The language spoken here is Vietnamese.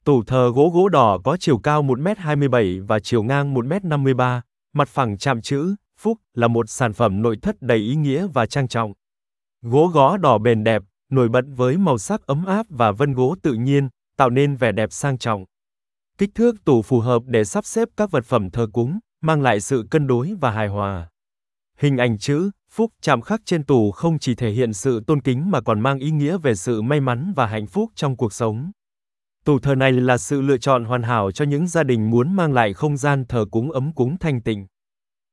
Tủ thờ gỗ đỏ có chiều cao 1,27 m và chiều ngang 1,53 m, mặt phẳng chạm chữ Phúc là một sản phẩm nội thất đầy ý nghĩa và trang trọng. Gỗ gõ đỏ bền đẹp, nổi bật với màu sắc ấm áp và vân gỗ tự nhiên, tạo nên vẻ đẹp sang trọng. Kích thước tủ phù hợp để sắp xếp các vật phẩm thờ cúng, mang lại sự cân đối và hài hòa. Hình ảnh chữ Phúc chạm khắc trên tủ không chỉ thể hiện sự tôn kính mà còn mang ý nghĩa về sự may mắn và hạnh phúc trong cuộc sống. Tủ thờ này là sự lựa chọn hoàn hảo cho những gia đình muốn mang lại không gian thờ cúng ấm cúng thanh tịnh.